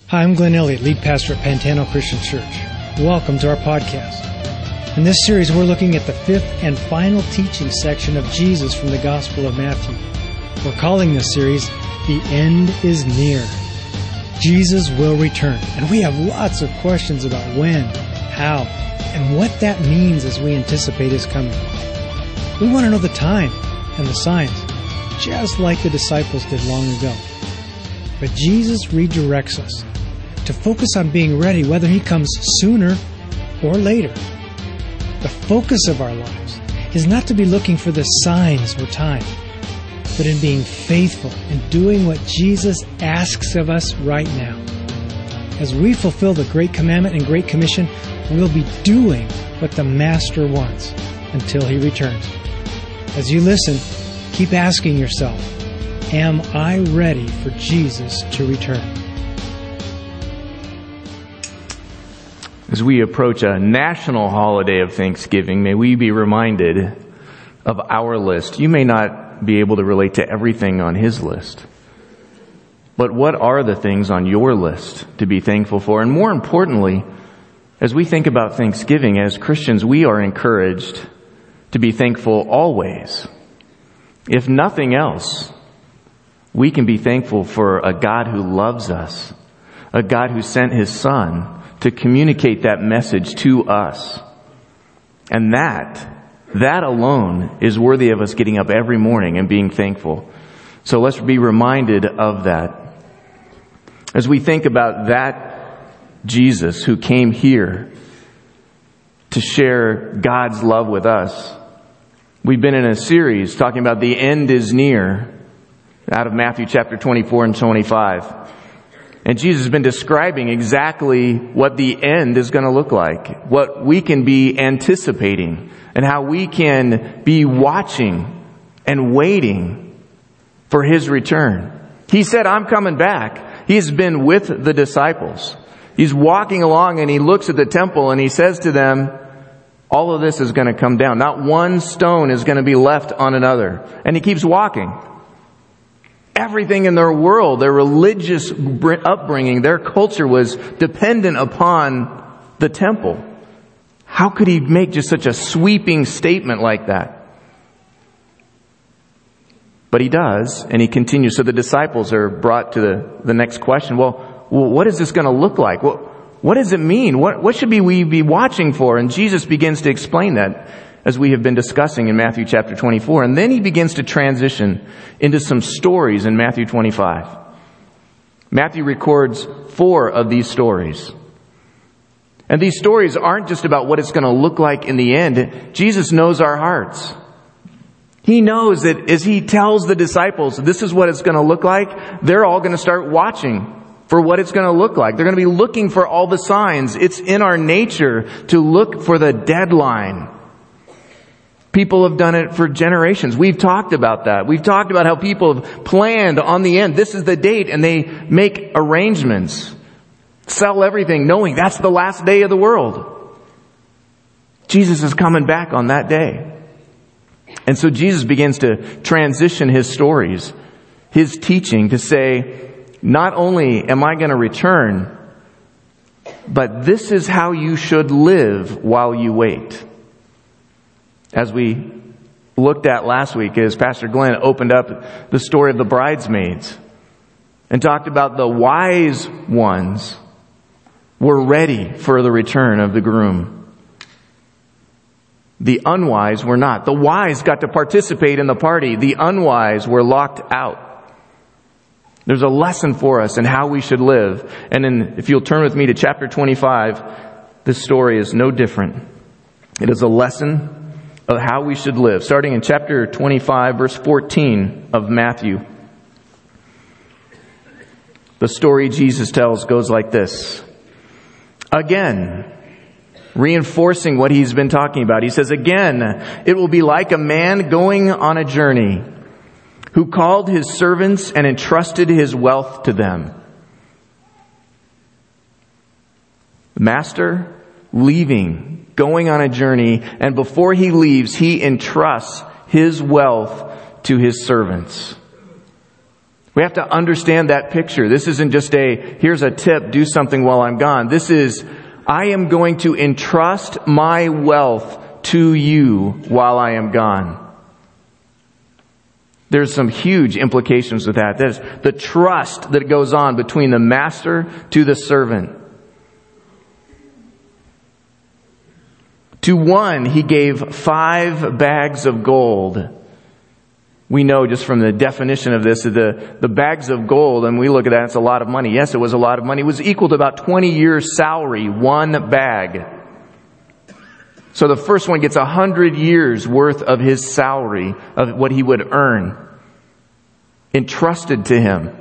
Hi, I'm Glenn Elliott, lead pastor at Pantano Christian Church. Welcome to our podcast. In this series, we're looking at the fifth and final teaching section of Jesus from the Gospel of Matthew. We're calling this series, The End is Near. Jesus will return, and we have lots of questions about when, how, and what that means as we anticipate His coming. We want to know the time and the signs, just like the disciples did long ago. But Jesus redirects us to focus on being ready whether He comes sooner or later. The focus of our lives is not to be looking for the signs or time, but in being faithful and doing what Jesus asks of us right now. As we fulfill the Great Commandment and Great Commission, we'll be doing what the Master wants until He returns. As you listen, keep asking yourself, am I ready for Jesus to return? As we approach a national holiday of Thanksgiving, may we be reminded of our list. You may not be able to relate to everything on His list, but what are the things on your list to be thankful for? And more importantly, as we think about Thanksgiving, as Christians, we are encouraged to be thankful always. If nothing else, we can be thankful for a God who loves us, a God who sent His Son to communicate that message to us. And that alone is worthy of us getting up every morning and being thankful. So let's be reminded of that. As we think about that Jesus who came here to share God's love with us, we've been in a series talking about the end is near out of Matthew chapter 24 and 25. And Jesus has been describing exactly what the end is going to look like, what we can be anticipating, and how we can be watching and waiting for His return. He said, I'm coming back. He's been with the disciples. He's walking along and He looks at the temple and He says to them, all of this is going to come down. Not one stone is going to be left on another. And He keeps walking. Everything in their world, their religious upbringing, their culture was dependent upon the temple. How could He make just such a sweeping statement like that? But He does, and He continues. So the disciples are brought to the next question. Well, what is this going to look like? What does it mean? What should we be watching for? And Jesus begins to explain that, as we have been discussing in Matthew chapter 24. And then He begins to transition into some stories in Matthew 25. Matthew records 4 of these stories. And these stories aren't just about what it's going to look like in the end. Jesus knows our hearts. He knows that as He tells the disciples, this is what it's going to look like, they're all going to start watching for what it's going to look like. They're going to be looking for all the signs. It's in our nature to look for the deadline. People have done it for generations. We've talked about that. We've talked about how people have planned on the end. This is the date, and they make arrangements, sell everything, knowing that's the last day of the world. Jesus is coming back on that day. And so Jesus begins to transition His stories, His teaching, to say, not only am I going to return, but this is how you should live while you wait. As we looked at last week, as Pastor Glenn opened up the story of the bridesmaids and talked about the wise ones were ready for the return of the groom. The unwise were not. The wise got to participate in the party. The unwise were locked out. There's a lesson for us in how we should live. And if you'll turn with me to chapter 25, this story is no different. It is a lesson of how we should live. Starting in chapter 25, verse 14 of Matthew. The story Jesus tells goes like this. Again, reinforcing what He's been talking about. He says, again, it will be like a man going on a journey who called his servants and entrusted his wealth to them. The master leaving, going on a journey, and before he leaves, he entrusts his wealth to his servants. We have to understand that picture. This isn't just here's a tip, do something while I'm gone. This is, I am going to entrust my wealth to you while I am gone. There's some huge implications with that. There's the trust that goes on between the master to the servant. To one, he gave 5 bags of gold. We know just from the definition of this, the bags of gold, and we look at that, it's a lot of money. Yes, it was a lot of money. It was equal to about 20 years' salary, 1 bag. So the first one gets 100 years worth of his salary, of what he would earn, entrusted to him.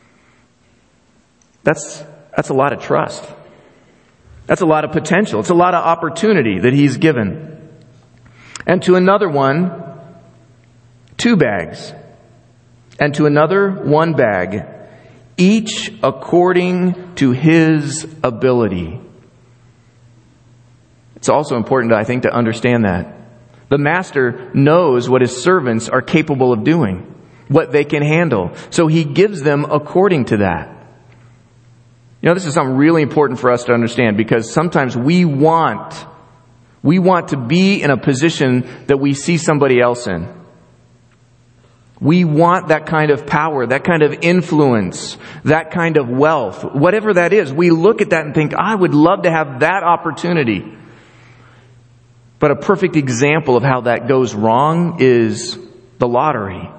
That's a lot of trust. That's a lot of potential. It's a lot of opportunity that he's given. And to another one, 2 bags. And to another, 1 bag. Each according to his ability. It's also important, I think, to understand that. The master knows what his servants are capable of doing, what they can handle. So he gives them according to that. You know, this is something really important for us to understand, because sometimes we want to be in a position that we see somebody else in. We want that kind of power, that kind of influence, that kind of wealth, whatever that is. We look at that and think, I would love to have that opportunity. But a perfect example of how that goes wrong is the lottery.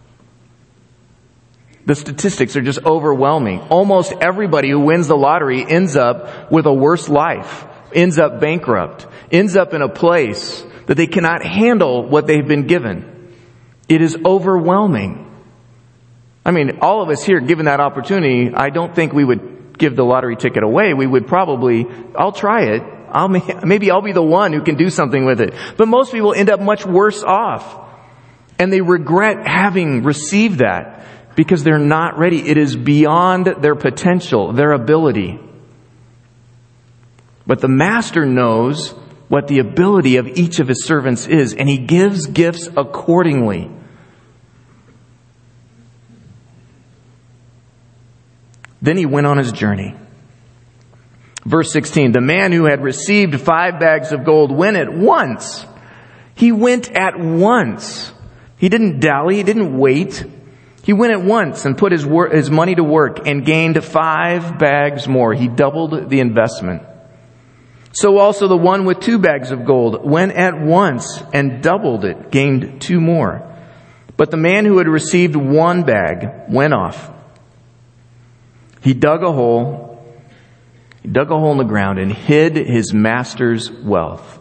The statistics are just overwhelming. Almost everybody who wins the lottery ends up with a worse life, ends up bankrupt, ends up in a place that they cannot handle what they've been given. It is overwhelming. I mean, all of us here, given that opportunity, I don't think we would give the lottery ticket away. We would probably, I'll try it. Maybe I'll be the one who can do something with it. But most people end up much worse off. And they regret having received that because they're not ready. It is beyond their potential, their ability. But the master knows what the ability of each of his servants is, and he gives gifts accordingly. Then he went on his journey. Verse 16, the man who had received 5 bags of gold went at once. He went at once. He didn't dally. He didn't wait. He went at once and put his money to work and gained 5 bags more. He doubled the investment. So also the one with 2 bags of gold went at once and doubled it, gained 2 more. But the man who had received 1 bag went off. He dug a hole in the ground and hid his master's wealth.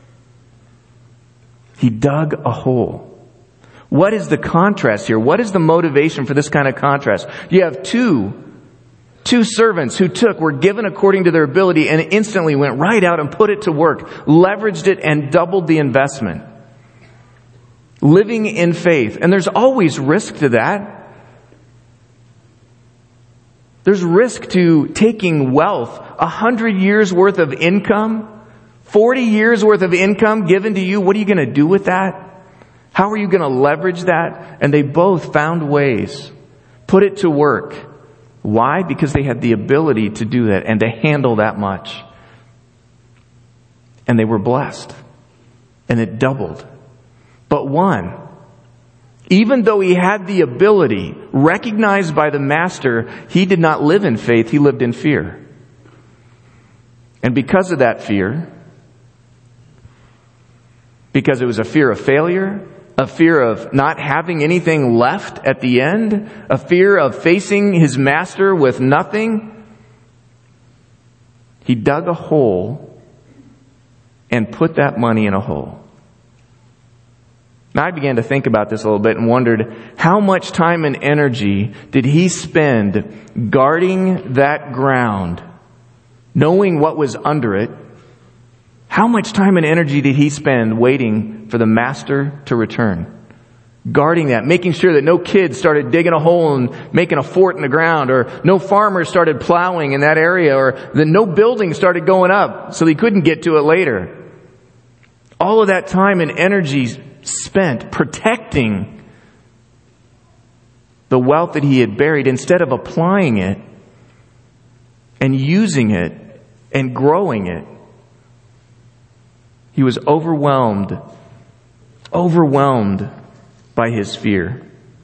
He dug a hole. What is the contrast here? What is the motivation for this kind of contrast? You have two servants who were given according to their ability and instantly went right out and put it to work, leveraged it and doubled the investment. Living in faith. And there's always risk to that. There's risk to taking wealth, 100 years worth of income, 40 years worth of income given to you. What are you going to do with that? How are you going to leverage that? And they both found ways, put it to work. Why? Because they had the ability to do that and to handle that much. And they were blessed. And it doubled. But one, even though he had the ability, recognized by the master, he did not live in faith, he lived in fear. And because of that fear, because it was a fear of failure, a fear of not having anything left at the end, a fear of facing his master with nothing, he dug a hole and put that money in a hole. Now I began to think about this a little bit and wondered, how much time and energy did he spend guarding that ground, knowing what was under it? How much time and energy did he spend waiting for the master to return? Guarding that, making sure that no kids started digging a hole and making a fort in the ground, or no farmers started plowing in that area, or that no building started going up so he couldn't get to it later. All of that time and energy spent protecting the wealth that he had buried, instead of applying it and using it and growing it, he was overwhelmed by his fear.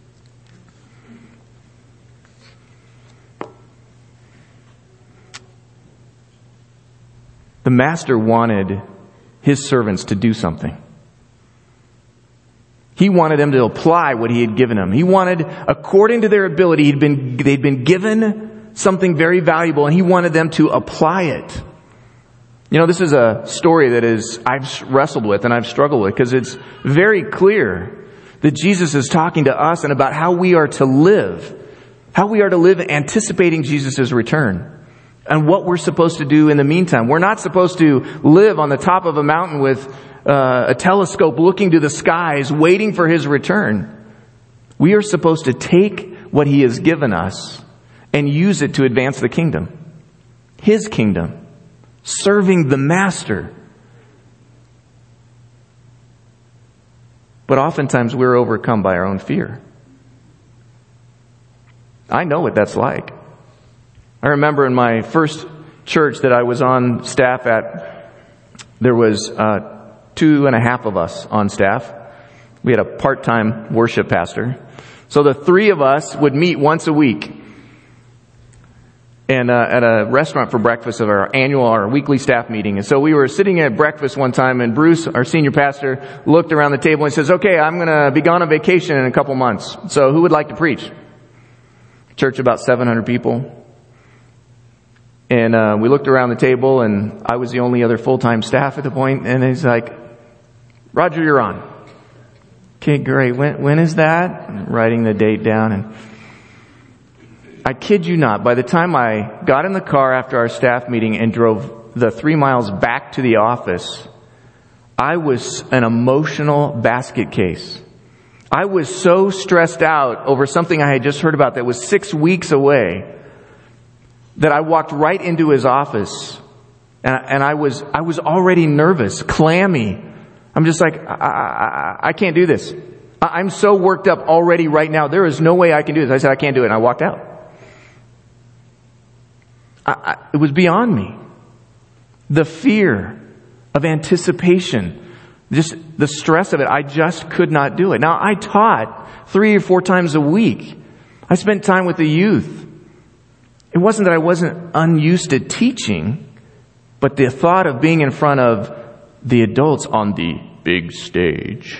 The master wanted his servants to do something. He wanted them to apply what he had given them. He wanted, according to their ability, they'd been given something very valuable, and he wanted them to apply it. You know, this is a story that I've wrestled with and I've struggled with, because it's very clear that Jesus is talking to us and about how we are to live anticipating Jesus' return. And what we're supposed to do in the meantime. We're not supposed to live on the top of a mountain with a telescope looking to the skies, waiting for his return. We are supposed to take what he has given us and use it to advance the kingdom. His kingdom. Serving the master. But oftentimes we're overcome by our own fear. I know what that's like. I remember in my first church that I was on staff at, there was 2.5 of us on staff. We had a part-time worship pastor. So the 3 of us would meet once a week and at a restaurant for breakfast of our weekly staff meeting. And so we were sitting at breakfast one time, and Bruce, our senior pastor, looked around the table and says, "Okay, I'm going to be gone on vacation in a couple months. So who would like to preach?" Church about 700 people. And we looked around the table, and I was the only other full-time staff at the point. And he's like, "Roger, you're on." Okay, great. When is that? I'm writing the date down. And I kid you not, by the time I got in the car after our staff meeting and drove the 3 miles back to the office, I was an emotional basket case. I was so stressed out over something I had just heard about that was 6 weeks away, that I walked right into his office, and I was already nervous, clammy. I'm just like, I can't do this. I'm so worked up already right now. There is no way I can do this. I said, I can't do it, and I walked out. It was beyond me. The fear of anticipation, just the stress of it, I just could not do it. Now, I taught 3 or 4 times a week. I spent time with the youth. It wasn't that I wasn't unused to teaching, but the thought of being in front of the adults on the big stage,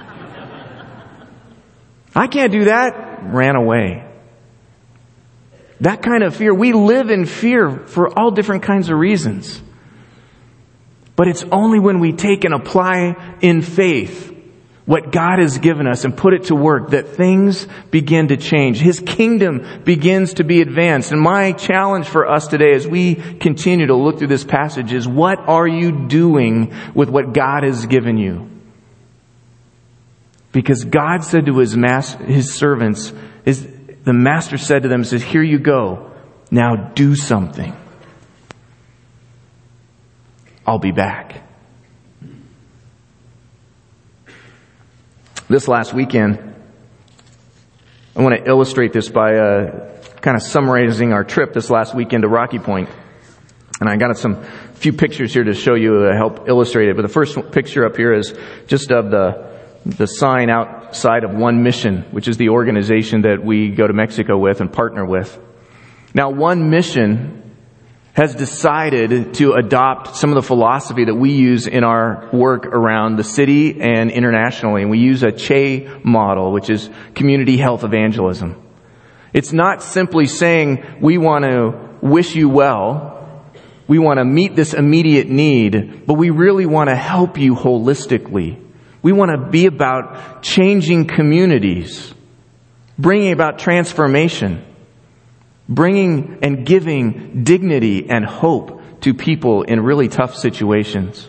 I can't do that, ran away. That kind of fear, we live in fear for all different kinds of reasons. But it's only when we take and apply in faith what God has given us and put it to work that things begin to change. His kingdom begins to be advanced. And my challenge for us today as we continue to look through this passage is, what are you doing with what God has given you? Because God said to his servants, the master said to them, says, "Here you go. Now do something. I'll be back." This last weekend, I want to illustrate this by kind of summarizing our trip this last weekend to Rocky Point. And I got few pictures here to show you to help illustrate it. But the first picture up here is just of the sign outside of One Mission, which is the organization that we go to Mexico with and partner with. Now, One Mission has decided to adopt some of the philosophy that we use in our work around the city and internationally. And we use a CHE model, which is community health evangelism. It's not simply saying we want to wish you well, we want to meet this immediate need, but we really want to help you holistically. We want to be about changing communities, bringing about transformation, bringing and giving dignity and hope to people in really tough situations.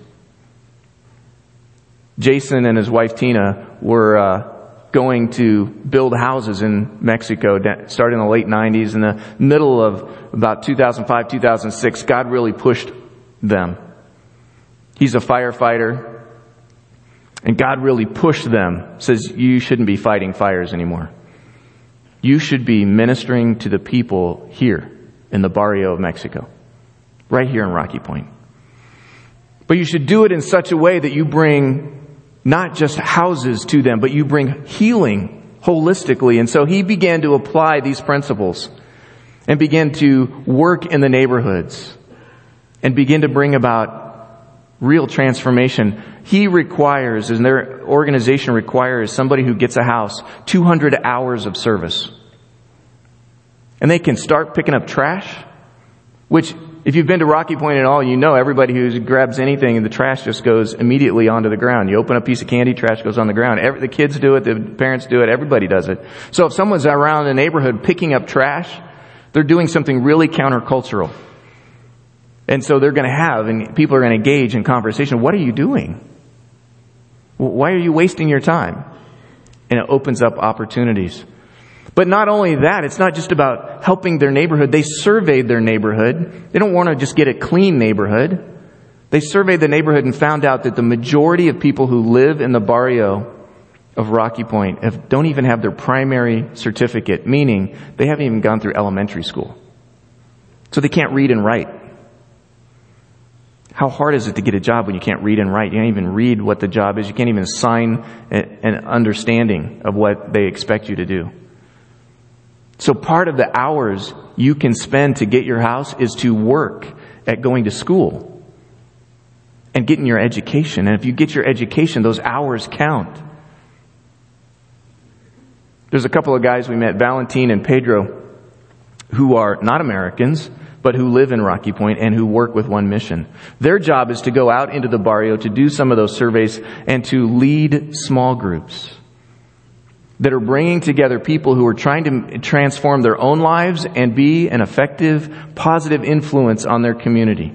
Jason and his wife Tina were going to build houses in Mexico, starting in the late 90s. In the middle of about 2005, 2006, God really pushed them. He's a firefighter, and God really pushed them. Says, you shouldn't be fighting fires anymore. you should be ministering to the people here in the barrio of Mexico, right here in Rocky Point. But you should do it in such a way that you bring not just houses to them, but you bring healing holistically. And so he began to apply these principles and began to work in the neighborhoods and begin to bring about real transformation. He requires, and their organization requires, somebody who gets a house 200 hours of service. And they can start picking up trash, which, if you've been to Rocky Point at all, you know everybody who grabs anything and the trash just goes immediately onto the ground. You open a piece of candy, trash goes on the ground. The kids do it, the parents do it, everybody does it. So if someone's around the neighborhood picking up trash, they're doing something really countercultural. And so they're going to have, and people are going to engage in conversation. What are you doing? Why are you wasting your time? And it opens up opportunities. But not only that, it's not just about helping their neighborhood. They surveyed their neighborhood. They don't want to just get a clean neighborhood. They surveyed the neighborhood and found out that the majority of people who live in the barrio of Rocky Point don't even have their primary certificate, meaning they haven't even gone through elementary school. So they can't read and write. How hard is it to get a job when you can't read and write? You can't even read what the job is. You can't even sign an understanding of what they expect you to do. So part of the hours you can spend to get your house is to work at going to school and getting your education. And if you get your education, those hours count. There's a couple of guys we met, Valentin and Pedro, who are not Americans, but who live in Rocky Point and who work with one mission. Their job is to go out into the barrio to do some of those surveys and to lead small groups that are bringing together people who are trying to transform their own lives and be an effective, positive influence on their community.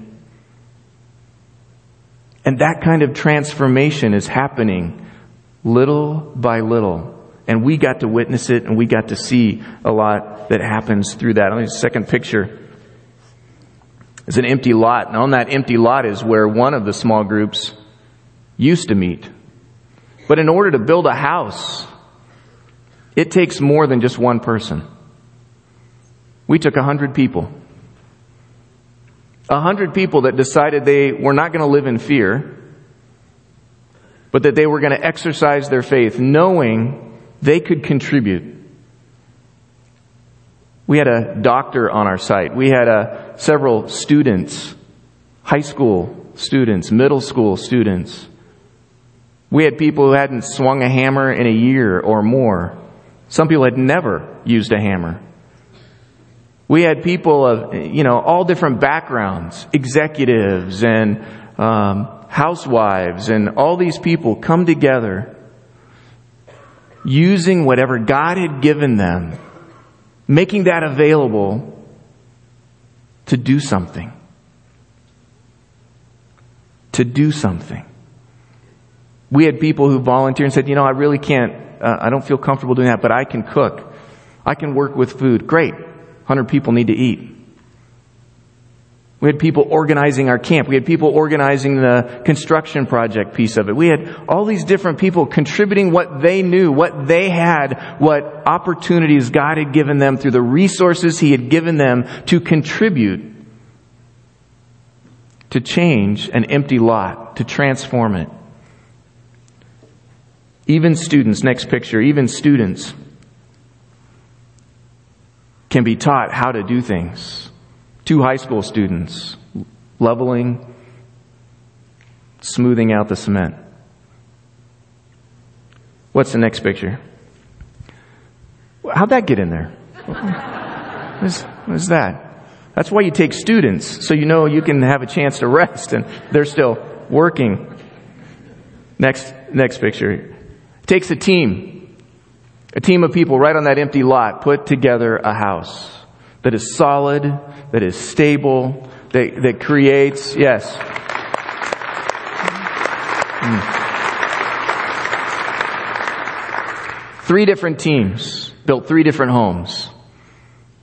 And that kind of transformation is happening little by little. And we got to witness it, and we got to see a lot that happens through that. The second picture is an empty lot. And on that empty lot is where one of the small groups used to meet. But in order to build a house, it takes more than just one person. We took 100 people. 100 people that decided they were not going to live in fear, but that they were going to exercise their faith, knowing they could contribute. We had a doctor on our site. We had several students, high school students, middle school students. We had people who hadn't swung a hammer in a year or more. Some people had never used a hammer. We had people of, all different backgrounds, executives and housewives, and all these people come together using whatever God had given them, making that available to do something. To do something. We had people who volunteered and said, I really can't, I don't feel comfortable doing that, but I can cook. I can work with food. Great. 100 people need to eat. We had people organizing our camp. We had people organizing the construction project piece of it. We had all these different people contributing what they knew, what they had, what opportunities God had given them through the resources He had given them to contribute, to change an empty lot, to transform it. Even students, next picture, even students can be taught how to do things. 2 high school students leveling, smoothing out the cement. What's the next picture? How'd that get in there? What is that? That's why you take students, so you can have a chance to rest and they're still working. Next picture. It takes a team of people right on that empty lot, put together a house that is solid, that is stable, that creates, yes. 3 different teams built 3 different homes.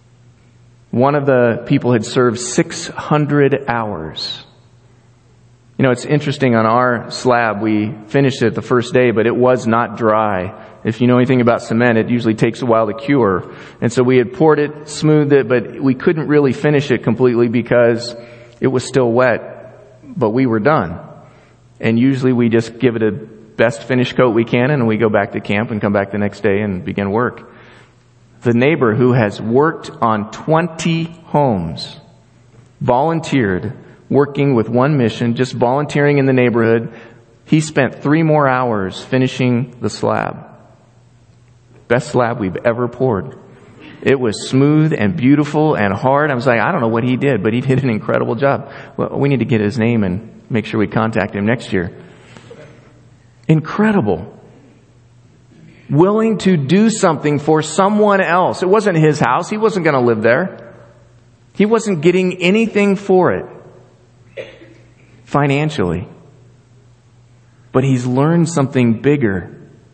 One of the people had served 600 hours You know, it's interesting, on our slab, we finished it the first day, but it was not dry. If you know anything about cement, it usually takes a while to cure. And so we had poured it, smoothed it, but we couldn't really finish it completely because it was still wet, but we were done. And usually we just give it a best finish coat we can, and we go back to camp and come back the next day and begin work. The neighbor who has worked on 20 homes volunteered, working with one mission, just volunteering in the neighborhood. He spent 3 more hours finishing the slab. Best slab we've ever poured. It was smooth and beautiful and hard. I was like, I don't know what he did, but he did an incredible job. Well, we need to get his name and make sure we contact him next year. Incredible. Willing to do something for someone else. It wasn't his house. He wasn't going to live there. He wasn't getting anything for it financially. But he's learned something bigger.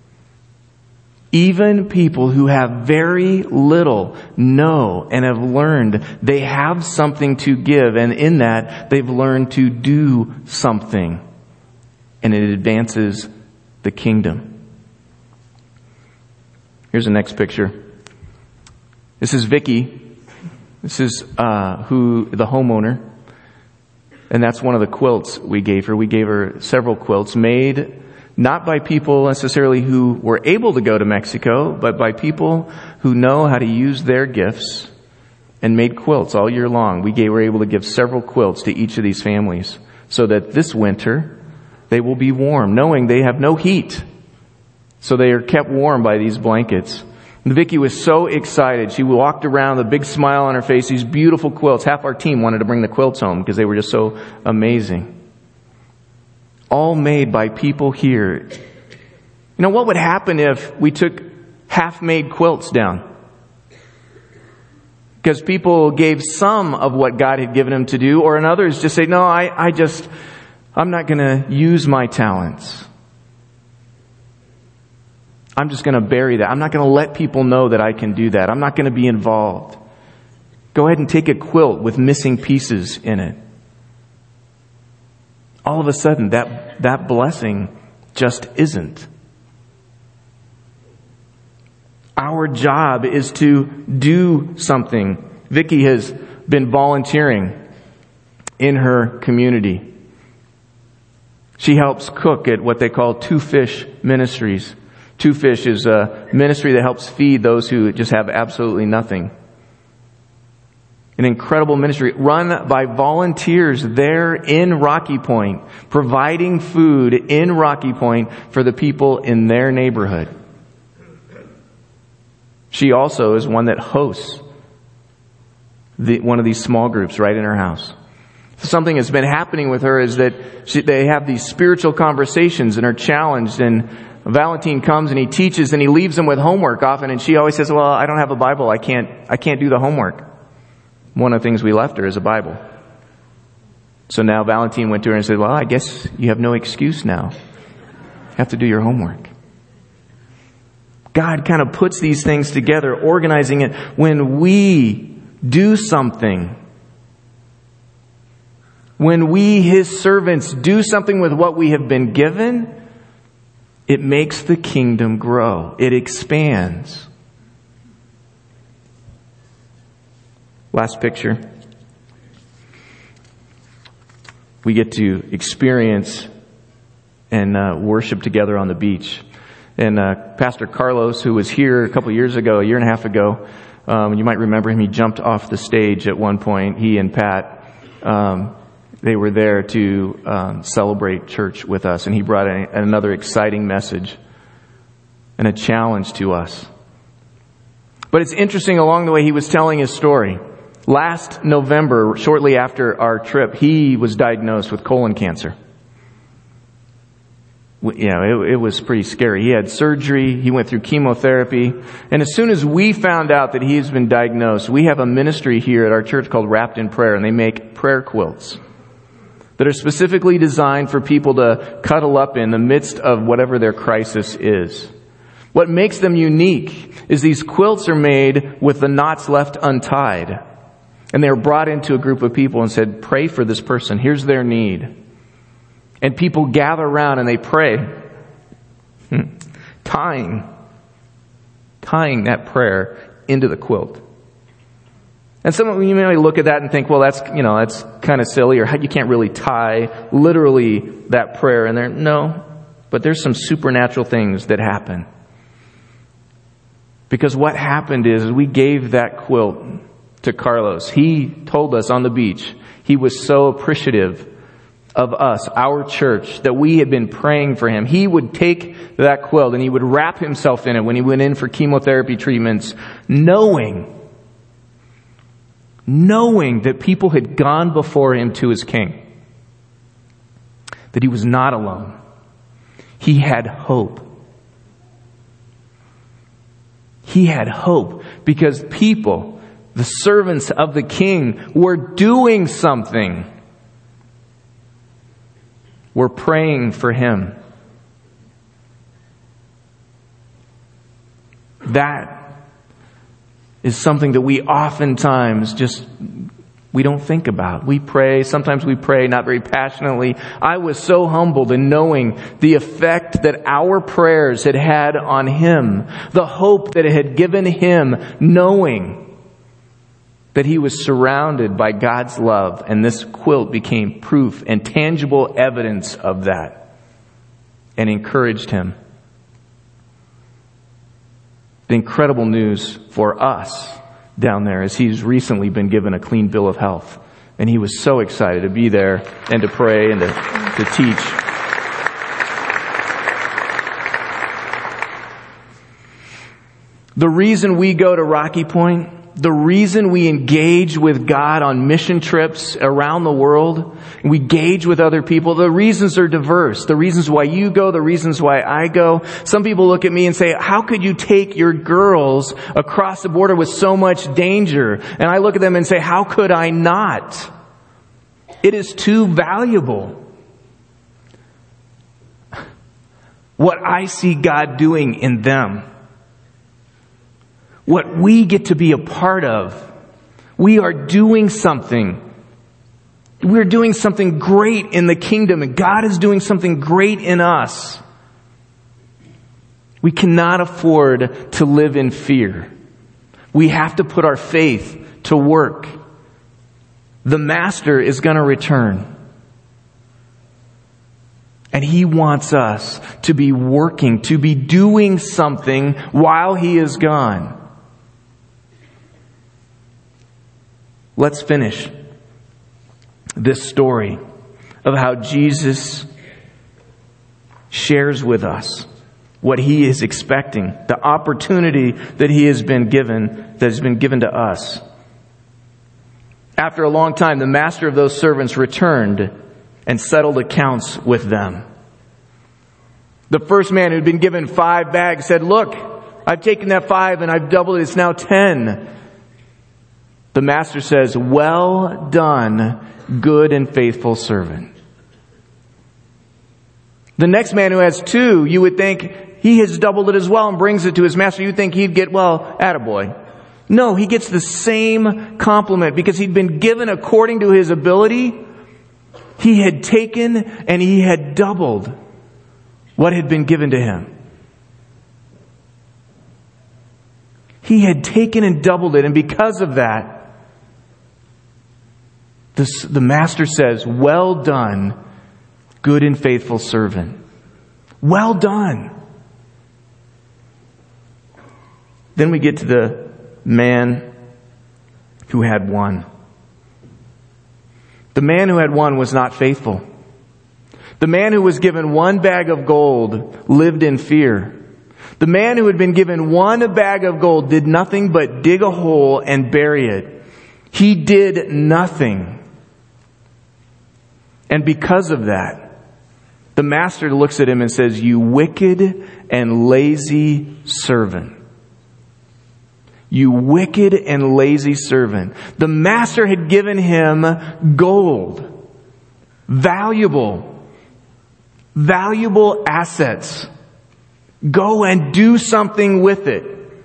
Even people who have very little know and have learned they have something to give, and in that they've learned to do something, and it advances the kingdom. Here's the next picture. This is Vicky. This is the homeowner. And that's one of the quilts we gave her. We gave her several quilts made not by people necessarily who were able to go to Mexico, but by people who know how to use their gifts and made quilts all year long. We were able to give several quilts to each of these families so that this winter they will be warm, knowing they have no heat. So they are kept warm by these blankets. And Vicky was so excited. She walked around with a big smile on her face, these beautiful quilts. Half our team wanted to bring the quilts home because they were just so amazing. All made by people here. You know, what would happen if we took half-made quilts down? Because people gave some of what God had given them to do, or in others just say, no, I'm not going to use my talents. I'm just going to bury that. I'm not going to let people know that I can do that. I'm not going to be involved. Go ahead and take a quilt with missing pieces in it. All of a sudden, that blessing just isn't. Our job is to do something. Vicky has been volunteering in her community. She helps cook at what they call Two Fish Ministries. Two Fish is a ministry that helps feed those who just have absolutely nothing. An incredible ministry run by volunteers there in Rocky Point, providing food in Rocky Point for the people in their neighborhood. She also is one that hosts one of these small groups right in her house. Something that's been happening with her is that they have these spiritual conversations and are challenged, and Valentine comes and he teaches and he leaves them with homework often, and she always says, well, I don't have a Bible. I can't do the homework. One of the things we left her is a Bible. So now Valentine went to her and said, well, I guess you have no excuse now. You have to do your homework. God kind of puts these things together, organizing it. When we do something, when we, His servants, do something with what we have been given, it makes the kingdom grow. It expands. Last picture. We get to experience and worship together on the beach. And Pastor Carlos, who was here a couple years ago, a year and a half ago, you might remember him. He jumped off the stage at one point. He and Pat, they were there to celebrate church with us. And he brought another exciting message and a challenge to us. But it's interesting along the way he was telling his story. Last November, shortly after our trip, he was diagnosed with colon cancer. It was pretty scary. He had surgery. He went through chemotherapy. And as soon as we found out that he has been diagnosed, we have a ministry here at our church called Wrapped in Prayer, and they make prayer quilts that are specifically designed for people to cuddle up in the midst of whatever their crisis is. What makes them unique is these quilts are made with the knots left untied. And they were brought into a group of people and said, pray for this person. Here's their need. And people gather around and they pray, tying that prayer into the quilt. And some of you may look at that and think, well, that's kind of silly, or you can't really tie literally that prayer in there. No, but there's some supernatural things that happen. Because what happened is we gave that quilt to Carlos. He told us on the beach, he was so appreciative of us, our church, that we had been praying for him. He would take that quilt and he would wrap himself in it when he went in for chemotherapy treatments, knowing that people had gone before him to his king, that he was not alone. He had hope. He had hope because people, the servants of the king, were doing something. Were praying for him. That is something that we oftentimes we don't think about. We pray, sometimes we pray not very passionately. I was so humbled in knowing the effect that our prayers had had on him, the hope that it had given him, knowing that he was surrounded by God's love, and this quilt became proof and tangible evidence of that, and encouraged him. The incredible news for us down there is he's recently been given a clean bill of health, and he was so excited to be there and to pray and to teach. The reason we go to Rocky Point, the reason we engage with God on mission trips around the world, we engage with other people, the reasons are diverse. The reasons why you go, the reasons why I go. Some people look at me and say, how could you take your girls across the border with so much danger? And I look at them and say, how could I not? It is too valuable. What I see God doing in them, what we get to be a part of. We are doing something. We're doing something great in the kingdom, and God is doing something great in us. We cannot afford to live in fear. We have to put our faith to work. The Master is going to return. And He wants us to be working, to be doing something while He is gone. Let's finish this story of how Jesus shares with us what He is expecting, the opportunity that He has been given, that has been given to us. After a long time, the master of those servants returned and settled accounts with them. The first man who'd been given 5 bags said, "Look, I've taken that 5 and I've doubled it. It's now 10. The master says, "Well done, good and faithful servant." The next man who has 2, you would think he has doubled it as well and brings it to his master. You'd think he'd get, well, attaboy. No, he gets the same compliment because he'd been given according to his ability. He had taken and he had doubled what had been given to him. He had taken and doubled it, and because of that, the master says, "Well done, good and faithful servant." Well done. Then we get to the man who had 1. The man who had 1 was not faithful. The man who was given 1 bag of gold lived in fear. The man who had been given 1 bag of gold did nothing but dig a hole and bury it. He did nothing. And because of that, the master looks at him and says, "You wicked and lazy servant." You wicked and lazy servant. The master had given him gold. Valuable assets. Go and do something with it.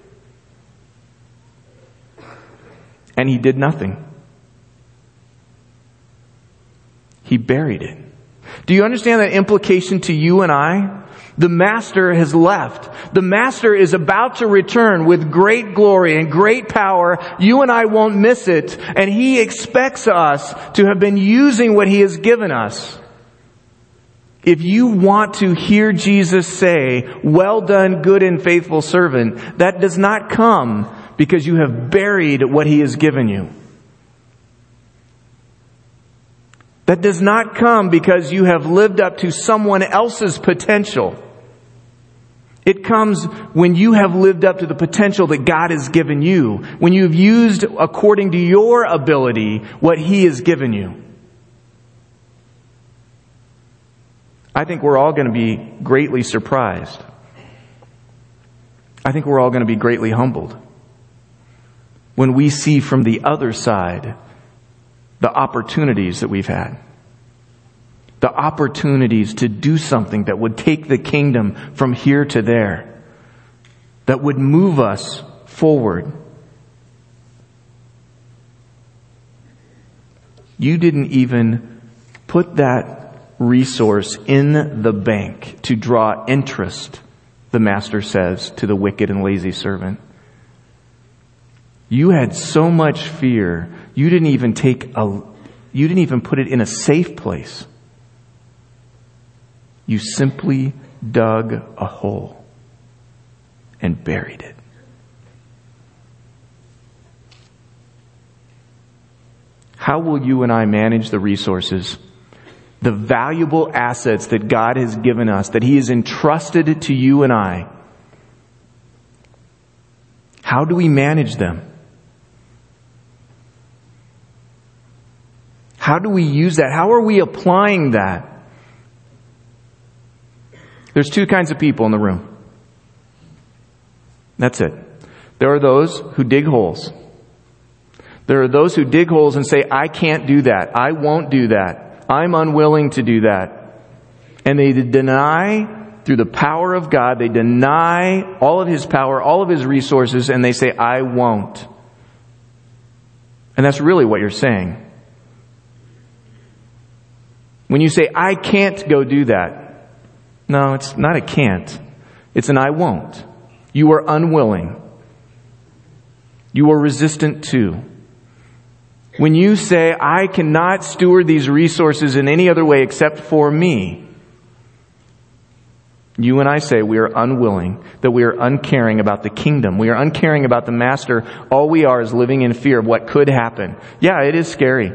And he did nothing. He buried it. Do you understand that implication to you and I? The Master has left. The Master is about to return with great glory and great power. You and I won't miss it. And He expects us to have been using what He has given us. If you want to hear Jesus say, "Well done, good and faithful servant," that does not come because you have buried what He has given you. That does not come because you have lived up to someone else's potential. It comes when you have lived up to the potential that God has given you. When you've used according to your ability what He has given you. I think we're all going to be greatly surprised. I think we're all going to be greatly humbled when we see from the other side the opportunities that we've had. The opportunities to do something that would take the kingdom from here to there. That would move us forward. You didn't even put that resource in the bank to draw interest, the Master says to the wicked and lazy servant. You had so much fear, you didn't even put it in a safe place. You simply dug a hole and buried it. How will you and I manage the resources, the valuable assets that God has given us, that He has entrusted to you and I? How do we manage them? How do we use that? How are we applying that? There's two kinds of people in the room. That's it. There are those who dig holes. There are those who dig holes and say, "I can't do that. I won't do that. I'm unwilling to do that." And they deny, through the power of God, they deny all of His power, all of His resources, and they say, "I won't." And that's really what you're saying. When you say, "I can't go do that," no, it's not a can't. It's an I won't. You are unwilling. You are resistant to. When you say, "I cannot steward these resources in any other way except for me," you and I say we are unwilling, that we are uncaring about the kingdom. We are uncaring about the Master. All we are is living in fear of what could happen. Yeah, it is scary.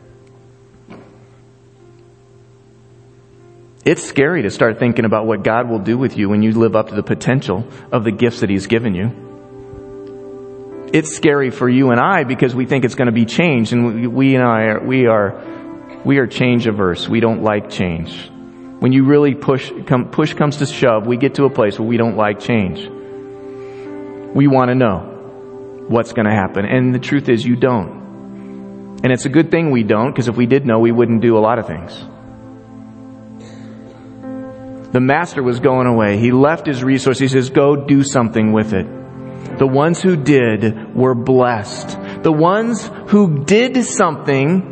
It's scary to start thinking about what God will do with you when you live up to the potential of the gifts that He's given you. It's scary for you and I because we think it's going to be changed, and we are change averse. We don't like change. When you really push comes to shove, we get to a place where we don't like change. We want to know what's going to happen, and the truth is you don't. And it's a good thing we don't, because if we did know, we wouldn't do a lot of things. The Master was going away. He left His resource. He says, "Go do something with it." The ones who did were blessed. The ones who did something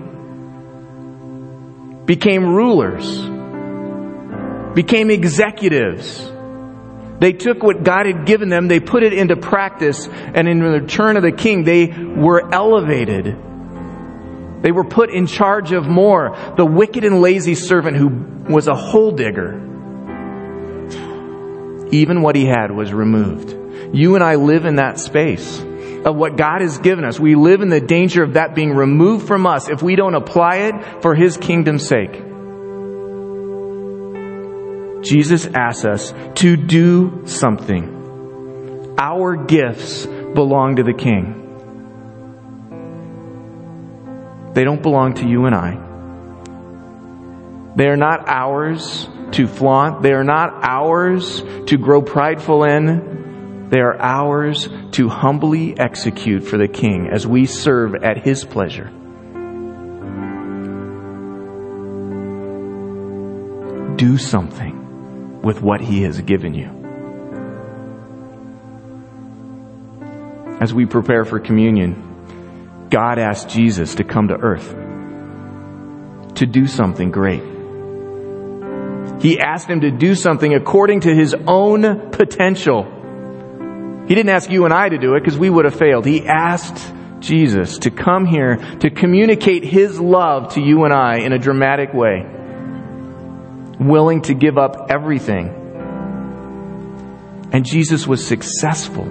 became rulers, became executives. They took what God had given them, they put it into practice, and in the return of the King, they were elevated. They were put in charge of more. The wicked and lazy servant who was a hole digger, even what he had was removed. You and I live in that space of what God has given us. We live in the danger of that being removed from us if we don't apply it for His kingdom's sake. Jesus asks us to do something. Our gifts belong to the King. They don't belong to you and I. They are not ours to flaunt. They are not ours to grow prideful in. They are ours to humbly execute for the King as we serve at His pleasure. Do something with what He has given you. As we prepare for communion, God asked Jesus to come to earth, to do something great. He asked him to do something according to his own potential. He didn't ask you and I to do it because we would have failed. He asked Jesus to come here to communicate his love to you and I in a dramatic way, willing to give up everything. And Jesus was successful.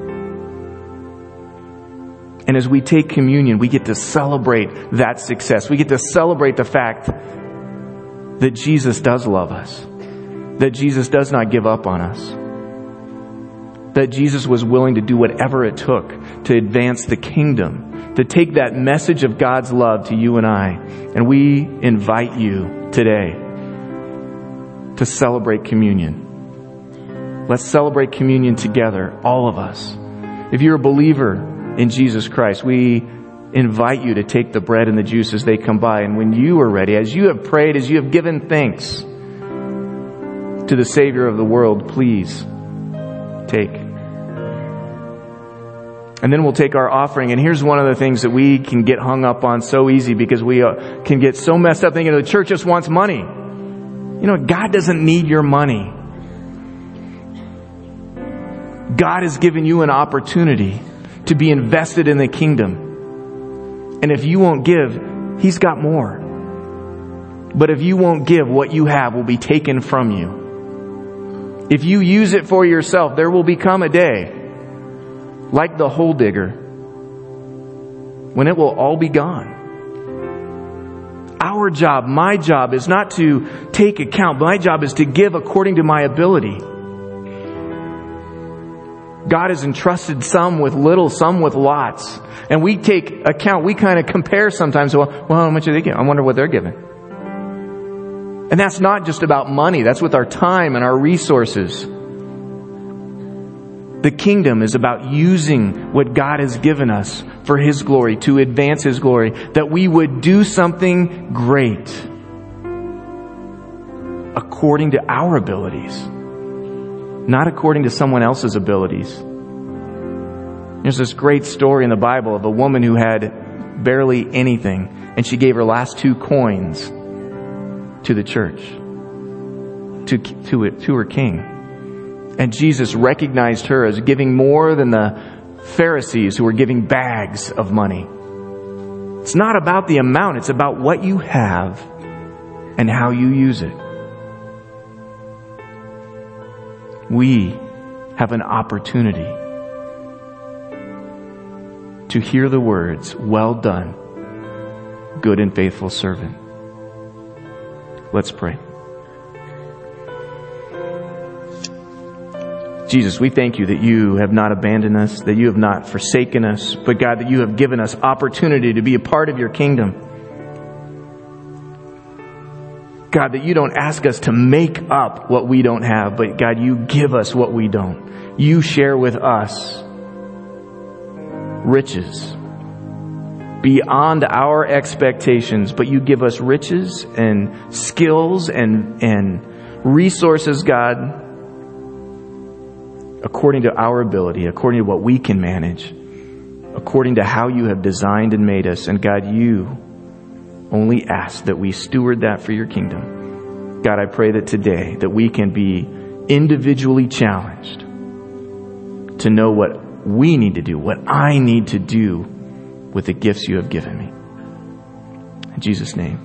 And as we take communion, we get to celebrate that success. We get to celebrate the fact that Jesus does love us, that Jesus does not give up on us, that Jesus was willing to do whatever it took to advance the kingdom, to take that message of God's love to you and I. And we invite you today to celebrate communion. Let's celebrate communion together, all of us. If you're a believer in Jesus Christ, we invite you to take the bread and the juice as they come by. And when you are ready, as you have prayed, as you have given thanks to the Savior of the world, please take. And then we'll take our offering. And here's one of the things that we can get hung up on so easy, because we can get so messed up thinking the church just wants money. You know, God doesn't need your money. God has given you an opportunity to be invested in the kingdom. And if you won't give, He's got more. But if you won't give, what you have will be taken from you. If you use it for yourself, there will become a day, like the hole digger, when it will all be gone. Our job, my job, is not to take account. My job is to give according to my ability. God has entrusted some with little, some with lots. And we take account, we kind of compare sometimes. Well, how much are they giving? I wonder what they're giving. And that's not just about money. That's with our time and our resources. The kingdom is about using what God has given us for His glory, to advance His glory, that we would do something great according to our abilities, not according to someone else's abilities. There's this great story in the Bible of a woman who had barely anything, and she gave her last 2 coins to the church, to her king. And Jesus recognized her as giving more than the Pharisees who were giving bags of money. It's not about the amount, it's about what you have and how you use it. We have an opportunity to hear the words, "Well done, good and faithful servant." Let's pray. Jesus, we thank you that you have not abandoned us, that you have not forsaken us, but God, that you have given us opportunity to be a part of your kingdom. God, that you don't ask us to make up what we don't have, but God, you give us what we don't. You share with us riches beyond our expectations, but you give us riches and skills and resources, God, according to our ability, according to what we can manage, according to how you have designed and made us. And God, you only ask that we steward that for your kingdom. God, I pray that today that we can be individually challenged to know what we need to do, what I need to do with the gifts you have given me. In Jesus' name.